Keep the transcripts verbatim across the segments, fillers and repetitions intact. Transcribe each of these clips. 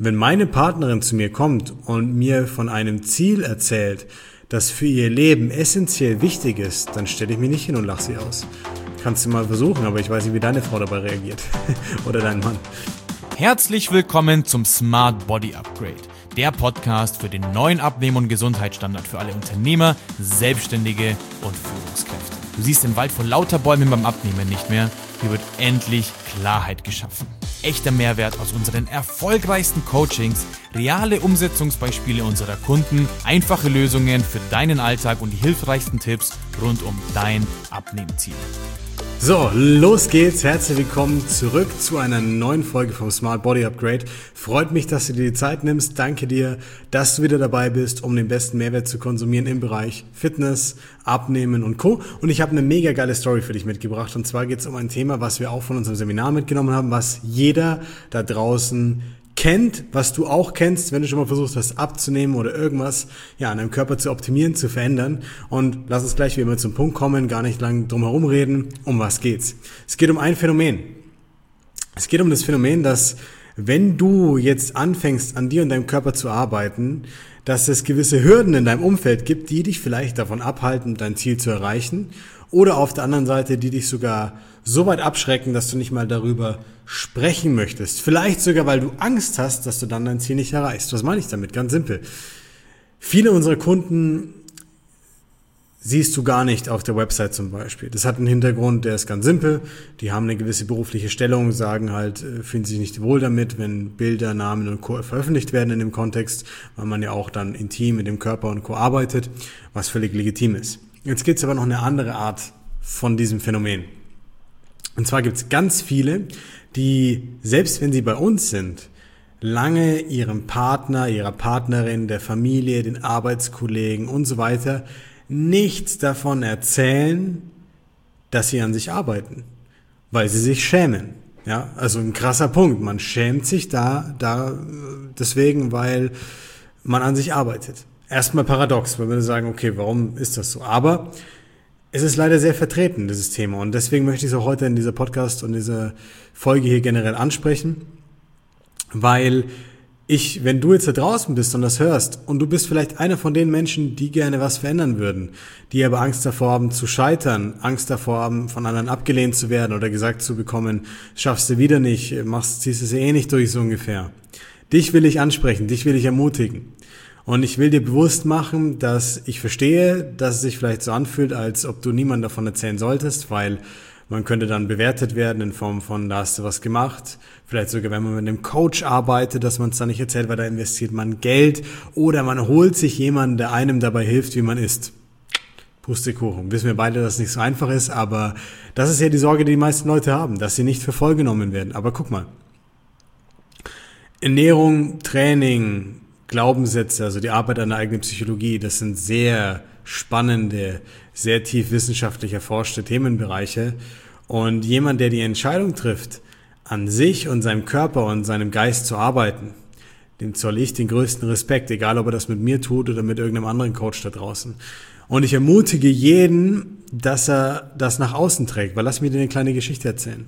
Wenn meine Partnerin zu mir kommt und mir von einem Ziel erzählt, das für ihr Leben essentiell wichtig ist, dann stelle ich mich nicht hin und lache sie aus. Kannst du mal versuchen, aber ich weiß nicht, wie deine Frau dabei reagiert. Oder dein Mann. Herzlich willkommen zum Smart Body Upgrade, der Podcast für den neuen Abnehmen- und Gesundheitsstandard für alle Unternehmer, Selbstständige und Führungskräfte. Du siehst den Wald vor lauter Bäumen beim Abnehmen nicht mehr. Hier wird endlich Klarheit geschaffen. Echter Mehrwert aus unseren erfolgreichsten Coachings, reale Umsetzungsbeispiele unserer Kunden, einfache Lösungen für deinen Alltag und die hilfreichsten Tipps rund um dein Abnehmziel. So, los geht's. Herzlich willkommen zurück zu einer neuen Folge vom Smart Body Upgrade. Freut mich, dass du dir die Zeit nimmst. Danke dir, dass du wieder dabei bist, um den besten Mehrwert zu konsumieren im Bereich Fitness, Abnehmen und Co. Und ich habe eine mega geile Story für dich mitgebracht. Und zwar geht's um ein Thema, was wir auch von unserem Seminar mitgenommen haben, was jeder da draußen kennt, was du auch kennst, wenn du schon mal versuchst, was abzunehmen oder irgendwas ja an deinem Körper zu optimieren, zu verändern. Und lass uns gleich wie immer zum Punkt kommen, gar nicht lang drum herum reden. Um was geht's? Es geht um ein Phänomen. Es geht um das Phänomen, dass wenn du jetzt anfängst, an dir und deinem Körper zu arbeiten, dass es gewisse Hürden in deinem Umfeld gibt, die dich vielleicht davon abhalten, dein Ziel zu erreichen, oder auf der anderen Seite, die dich sogar so weit abschrecken, dass du nicht mal darüber sprechen möchtest. Vielleicht sogar, weil du Angst hast, dass du dann dein Ziel nicht erreichst. Was meine ich damit? Ganz simpel. Viele unserer Kunden siehst du gar nicht auf der Website zum Beispiel. Das hat einen Hintergrund, der ist ganz simpel. Die haben eine gewisse berufliche Stellung, sagen halt, fühlen sich nicht wohl damit, wenn Bilder, Namen und Co. veröffentlicht werden in dem Kontext, weil man ja auch dann intim mit dem Körper und Co. arbeitet, was völlig legitim ist. Jetzt gibt es aber noch eine andere Art von diesem Phänomen. Und zwar gibt es ganz viele, die, selbst wenn sie bei uns sind, lange ihrem Partner, ihrer Partnerin, der Familie, den Arbeitskollegen und so weiter nichts davon erzählen, dass sie an sich arbeiten, weil sie sich schämen. Ja, also ein krasser Punkt. Man schämt sich da, da deswegen, weil man an sich arbeitet. Erstmal paradox, weil wir sagen, okay, warum ist das so? Aber es ist leider sehr vertreten, dieses Thema. Und deswegen möchte ich es auch heute in dieser Podcast und dieser Folge hier generell ansprechen, weil ich, wenn du jetzt da draußen bist und das hörst und du bist vielleicht einer von den Menschen, die gerne was verändern würden, die aber Angst davor haben zu scheitern, Angst davor haben, von anderen abgelehnt zu werden oder gesagt zu bekommen, schaffst du wieder nicht, machst, ziehst es eh nicht durch, so ungefähr. Dich will ich ansprechen, dich will ich ermutigen. Und ich will dir bewusst machen, dass ich verstehe, dass es sich vielleicht so anfühlt, als ob du niemandem davon erzählen solltest, weil man könnte dann bewertet werden in Form von, da hast du was gemacht. Vielleicht sogar, wenn man mit einem Coach arbeitet, dass man es dann nicht erzählt, weil da investiert man Geld oder man holt sich jemanden, der einem dabei hilft, wie man isst. Pustekuchen. Wissen wir beide, dass es nicht so einfach ist, aber das ist ja die Sorge, die die meisten Leute haben, dass sie nicht für voll genommen werden. Aber guck mal. Ernährung, Training, Glaubenssätze, also die Arbeit an der eigenen Psychologie, das sind sehr spannende, sehr tief wissenschaftlich erforschte Themenbereiche. Und jemand, der die Entscheidung trifft, an sich und seinem Körper und seinem Geist zu arbeiten, dem zolle ich den größten Respekt, egal ob er das mit mir tut oder mit irgendeinem anderen Coach da draußen. Und ich ermutige jeden, dass er das nach außen trägt, weil lass mich dir eine kleine Geschichte erzählen.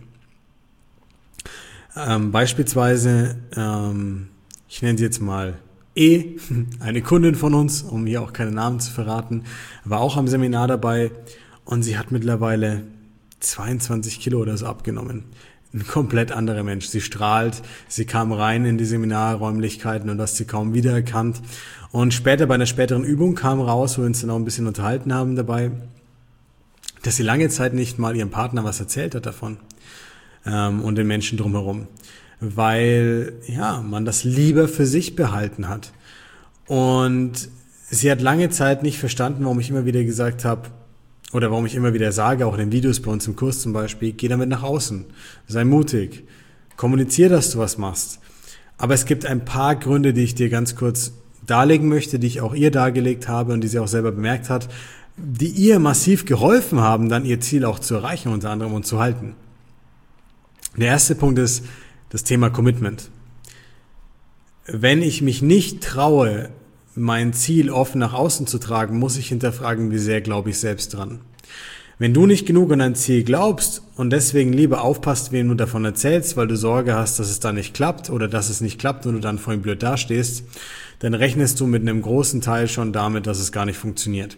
Ähm, beispielsweise, ähm, ich nenne sie jetzt mal E, eine Kundin von uns, um hier auch keine Namen zu verraten, war auch am Seminar dabei und sie hat mittlerweile zweiundzwanzig Kilo oder so abgenommen. Ein komplett anderer Mensch. Sie strahlt, sie kam rein in die Seminarräumlichkeiten und hast sie kaum wiedererkannt. Und später bei einer späteren Übung kam raus, wo wir uns dann auch ein bisschen unterhalten haben dabei, dass sie lange Zeit nicht mal ihrem Partner was erzählt hat davon ähm, und den Menschen drumherum. Weil ja man das lieber für sich behalten hat. Und sie hat lange Zeit nicht verstanden, warum ich immer wieder gesagt habe, oder warum ich immer wieder sage, auch in den Videos bei uns im Kurs zum Beispiel, geh damit nach außen, sei mutig, kommunizier, dass du was machst. Aber es gibt ein paar Gründe, die ich dir ganz kurz darlegen möchte, die ich auch ihr dargelegt habe und die sie auch selber bemerkt hat, die ihr massiv geholfen haben, dann ihr Ziel auch zu erreichen, unter anderem und zu halten. Der erste Punkt ist das Thema Commitment. Wenn ich mich nicht traue, mein Ziel offen nach außen zu tragen, muss ich hinterfragen, wie sehr glaube ich selbst dran. Wenn du nicht genug an dein Ziel glaubst und deswegen lieber aufpasst, wem du davon erzählst, weil du Sorge hast, dass es dann nicht klappt oder dass es nicht klappt und du dann vor ihm blöd dastehst, dann rechnest du mit einem großen Teil schon damit, dass es gar nicht funktioniert.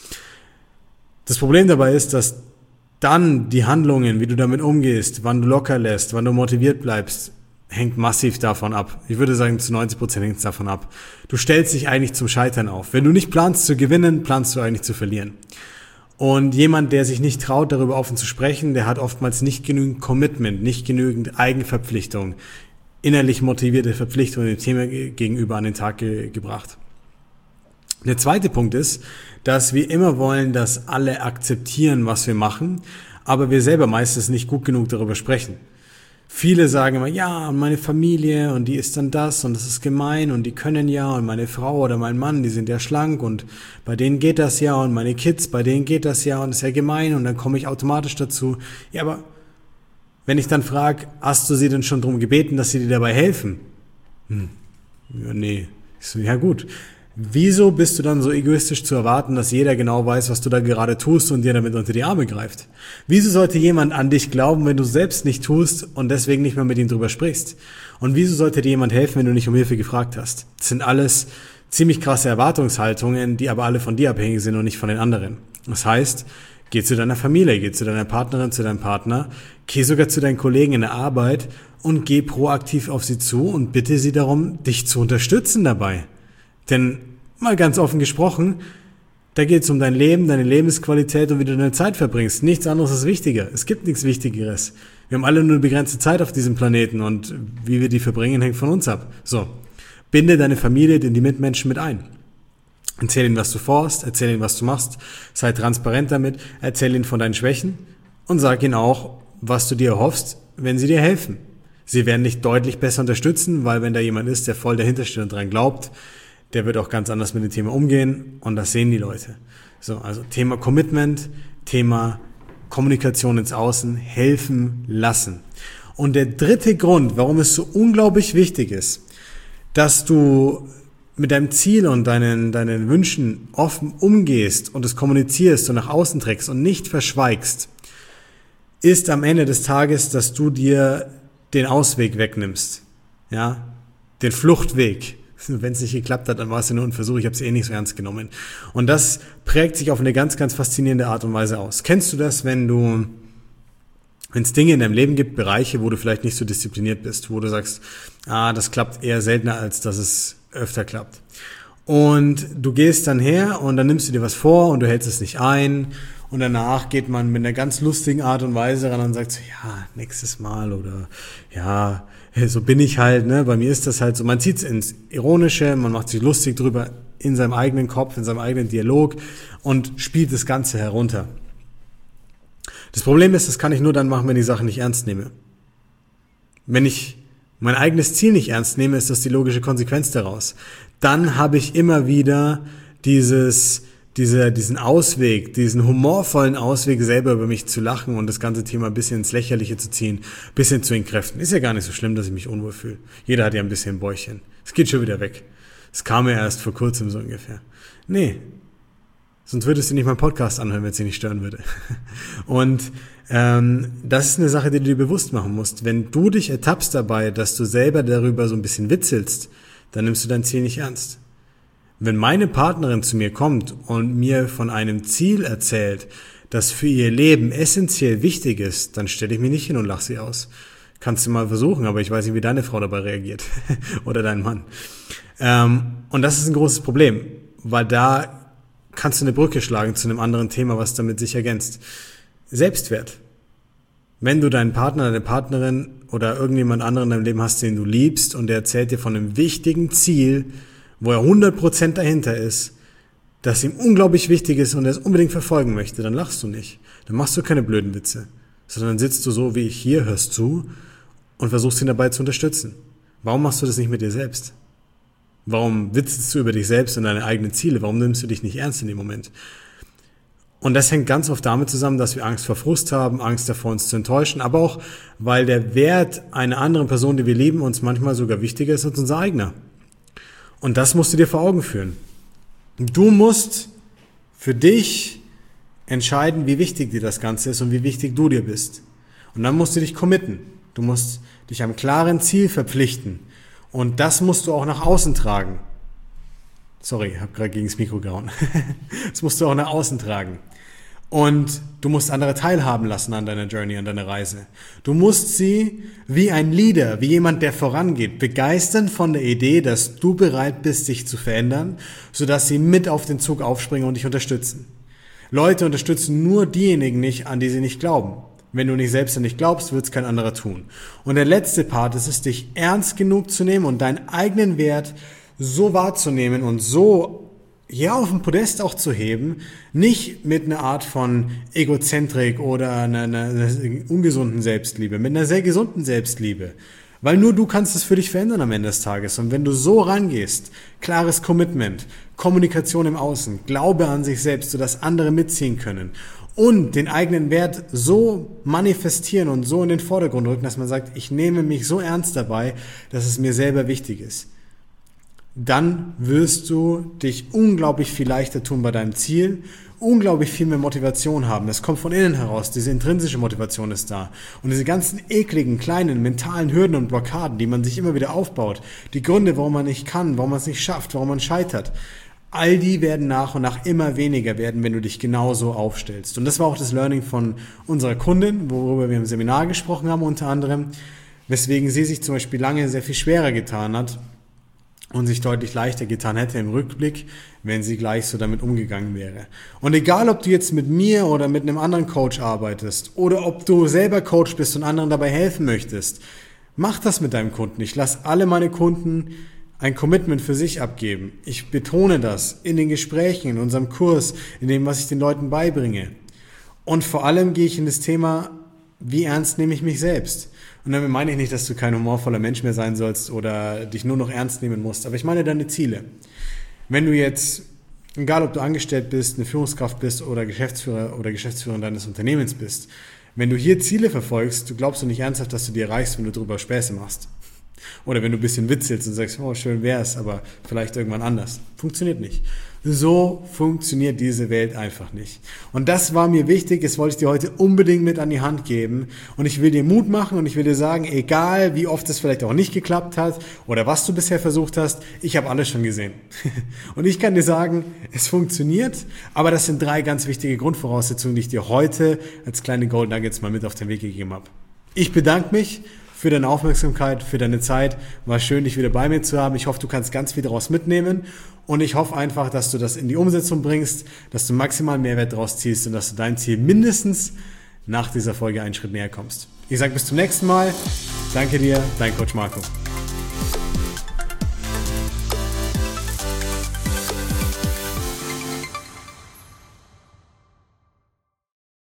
Das Problem dabei ist, dass dann die Handlungen, wie du damit umgehst, wann du locker lässt, wann du motiviert bleibst, hängt massiv davon ab. Ich würde sagen, zu neunzig Prozent hängt es davon ab. Du stellst dich eigentlich zum Scheitern auf. Wenn du nicht planst zu gewinnen, planst du eigentlich zu verlieren. Und jemand, der sich nicht traut, darüber offen zu sprechen, der hat oftmals nicht genügend Commitment, nicht genügend Eigenverpflichtung, innerlich motivierte Verpflichtung dem Thema gegenüber an den Tag ge- gebracht. Der zweite Punkt ist, dass wir immer wollen, dass alle akzeptieren, was wir machen, aber wir selber meistens nicht gut genug darüber sprechen. Viele sagen immer, ja, und meine Familie und die ist dann das und das ist gemein und die können ja und meine Frau oder mein Mann, die sind ja schlank und bei denen geht das ja und meine Kids, bei denen geht das ja und das ist ja gemein und dann komme ich automatisch dazu. Ja, aber wenn ich dann frage, hast du sie denn schon darum gebeten, dass sie dir dabei helfen? Hm, ja, nee. Ich so, ja gut. Wieso bist du dann so egoistisch zu erwarten, dass jeder genau weiß, was du da gerade tust und dir damit unter die Arme greift? Wieso sollte jemand an dich glauben, wenn du selbst nicht tust und deswegen nicht mehr mit ihm drüber sprichst? Und wieso sollte dir jemand helfen, wenn du nicht um Hilfe gefragt hast? Das sind alles ziemlich krasse Erwartungshaltungen, die aber alle von dir abhängig sind und nicht von den anderen. Das heißt, geh zu deiner Familie, geh zu deiner Partnerin, zu deinem Partner, geh sogar zu deinen Kollegen in der Arbeit und geh proaktiv auf sie zu und bitte sie darum, dich zu unterstützen dabei. Denn, mal ganz offen gesprochen, da geht es um dein Leben, deine Lebensqualität und wie du deine Zeit verbringst. Nichts anderes ist wichtiger. Es gibt nichts Wichtigeres. Wir haben alle nur eine begrenzte Zeit auf diesem Planeten und wie wir die verbringen, hängt von uns ab. So, binde deine Familie, die Mitmenschen mit ein. Erzähl ihnen, was du vorhast, erzähl ihnen, was du machst, sei transparent damit, erzähl ihnen von deinen Schwächen und sag ihnen auch, was du dir erhoffst, wenn sie dir helfen. Sie werden dich deutlich besser unterstützen, weil wenn da jemand ist, der voll dahinter steht und dran glaubt, der wird auch ganz anders mit dem Thema umgehen und das sehen die Leute. So, also Thema Commitment, Thema Kommunikation ins Außen, helfen lassen. Und der dritte Grund, warum es so unglaublich wichtig ist, dass du mit deinem Ziel und deinen, deinen Wünschen offen umgehst und es kommunizierst und nach außen trägst und nicht verschweigst, ist am Ende des Tages, dass du dir den Ausweg wegnimmst, ja, den Fluchtweg. Wenn es nicht geklappt hat, dann war es ja nur ein Versuch, ich habe es eh nicht so ernst genommen. Und das prägt sich auf eine ganz, ganz faszinierende Art und Weise aus. Kennst du das, wenn du, wenn es Dinge in deinem Leben gibt, Bereiche, wo du vielleicht nicht so diszipliniert bist, wo du sagst, ah, das klappt eher seltener, als dass es öfter klappt. Und du gehst dann her und dann nimmst du dir was vor und du hältst es nicht ein und danach geht man mit einer ganz lustigen Art und Weise ran und sagt so, ja, nächstes Mal oder ja, so bin ich halt, ne, bei mir ist das halt so, man zieht es ins Ironische, man macht sich lustig drüber in seinem eigenen Kopf, in seinem eigenen Dialog und spielt das Ganze herunter. Das Problem ist, das kann ich nur dann machen, wenn ich die Sache nicht ernst nehme. Wenn ich mein eigenes Ziel nicht ernst nehme, ist das die logische Konsequenz daraus. Dann habe ich immer wieder dieses, diese, diesen Ausweg, diesen humorvollen Ausweg, selber über mich zu lachen und das ganze Thema ein bisschen ins Lächerliche zu ziehen, ein bisschen zu entkräften. Ist ja gar nicht so schlimm, dass ich mich unwohl fühle. Jeder hat ja ein bisschen ein Bäuchchen. Es geht schon wieder weg. Es kam ja erst vor kurzem so ungefähr. Nee, sonst würdest du nicht meinen Podcast anhören, wenn es dich nicht stören würde. Und ähm, das ist eine Sache, die du dir bewusst machen musst. Wenn du dich ertappst dabei, dass du selber darüber so ein bisschen witzelst, dann nimmst du dein Ziel nicht ernst. Wenn meine Partnerin zu mir kommt und mir von einem Ziel erzählt, das für ihr Leben essentiell wichtig ist, dann stelle ich mich nicht hin und lache sie aus. Kannst du mal versuchen, aber ich weiß nicht, wie deine Frau dabei reagiert oder dein Mann. Ähm, und das ist ein großes Problem, weil da kannst du eine Brücke schlagen zu einem anderen Thema, was damit sich ergänzt. Selbstwert. Wenn du deinen Partner, deine Partnerin oder irgendjemand anderen in deinem Leben hast, den du liebst und der erzählt dir von einem wichtigen Ziel, wo er hundert Prozent dahinter ist, das ihm unglaublich wichtig ist und er es unbedingt verfolgen möchte, dann lachst du nicht. Dann machst du keine blöden Witze, sondern dann sitzt du so wie ich hier, hörst zu und versuchst ihn dabei zu unterstützen. Warum machst du das nicht mit dir selbst? Warum witzelst du über dich selbst und deine eigenen Ziele? Warum nimmst du dich nicht ernst in dem Moment? Und das hängt ganz oft damit zusammen, dass wir Angst vor Frust haben, Angst davor, uns zu enttäuschen, aber auch, weil der Wert einer anderen Person, die wir lieben, uns manchmal sogar wichtiger ist als unser eigener. Und das musst du dir vor Augen führen. Du musst für dich entscheiden, wie wichtig dir das Ganze ist und wie wichtig du dir bist. Und dann musst du dich committen. Du musst dich einem klaren Ziel verpflichten. Und das musst du auch nach außen tragen. Sorry, ich habe gerade gegen das Mikro gehauen. Das musst du auch nach außen tragen. Und du musst andere teilhaben lassen an deiner Journey, an deiner Reise. Du musst sie wie ein Leader, wie jemand, der vorangeht, begeistern von der Idee, dass du bereit bist, dich zu verändern, sodass sie mit auf den Zug aufspringen und dich unterstützen. Leute unterstützen nur diejenigen nicht, an die sie nicht glauben. Wenn du nicht selbst an dich glaubst, wird es kein anderer tun. Und der letzte Part ist es, dich ernst genug zu nehmen und deinen eigenen Wert so wahrzunehmen und so ja auf den Podest auch zu heben, nicht mit einer Art von Egozentrik oder einer, einer, einer ungesunden Selbstliebe, mit einer sehr gesunden Selbstliebe. Weil nur du kannst es für dich verändern am Ende des Tages. Und wenn du so rangehst, klares Commitment, Kommunikation im Außen, Glaube an sich selbst, sodass andere mitziehen können und den eigenen Wert so manifestieren und so in den Vordergrund rücken, dass man sagt, ich nehme mich so ernst dabei, dass es mir selber wichtig ist, dann wirst du dich unglaublich viel leichter tun bei deinem Ziel, unglaublich viel mehr Motivation haben. Das kommt von innen heraus, diese intrinsische Motivation ist da. Und diese ganzen ekligen, kleinen, mentalen Hürden und Blockaden, die man sich immer wieder aufbaut, die Gründe, warum man nicht kann, warum man es nicht schafft, warum man scheitert, all die werden nach und nach immer weniger werden, wenn du dich genauso aufstellst. Und das war auch das Learning von unserer Kundin, worüber wir im Seminar gesprochen haben unter anderem, weswegen sie sich zum Beispiel lange sehr viel schwerer getan hat, und sich deutlich leichter getan hätte im Rückblick, wenn sie gleich so damit umgegangen wäre. Und egal, ob du jetzt mit mir oder mit einem anderen Coach arbeitest oder ob du selber Coach bist und anderen dabei helfen möchtest, mach das mit deinem Kunden. Ich lasse alle meine Kunden ein Commitment für sich abgeben. Ich betone das in den Gesprächen, in unserem Kurs, in dem, was ich den Leuten beibringe. Und vor allem gehe ich in das Thema, wie ernst nehme ich mich selbst? Und damit meine ich nicht, dass du kein humorvoller Mensch mehr sein sollst oder dich nur noch ernst nehmen musst. Aber ich meine deine Ziele. Wenn du jetzt, egal ob du angestellt bist, eine Führungskraft bist oder Geschäftsführer oder Geschäftsführerin deines Unternehmens bist, wenn du hier Ziele verfolgst, du glaubst du nicht ernsthaft, dass du die erreichst, wenn du drüber Späße machst. Oder wenn du ein bisschen witzelst und sagst, oh, schön wär's, aber vielleicht irgendwann anders. Funktioniert nicht. So funktioniert diese Welt einfach nicht. Und das war mir wichtig, das wollte ich dir heute unbedingt mit an die Hand geben. Und ich will dir Mut machen und ich will dir sagen, egal wie oft es vielleicht auch nicht geklappt hat oder was du bisher versucht hast, ich habe alles schon gesehen. Und ich kann dir sagen, es funktioniert, aber das sind drei ganz wichtige Grundvoraussetzungen, die ich dir heute als kleine Gold Nuggets mal mit auf den Weg gegeben habe. Ich bedanke mich für deine Aufmerksamkeit, für deine Zeit. War schön, dich wieder bei mir zu haben. Ich hoffe, du kannst ganz viel daraus mitnehmen und ich hoffe einfach, dass du das in die Umsetzung bringst, dass du maximal Mehrwert daraus ziehst und dass du dein Ziel mindestens nach dieser Folge einen Schritt näher kommst. Ich sage bis zum nächsten Mal. Danke dir, dein Coach Marco.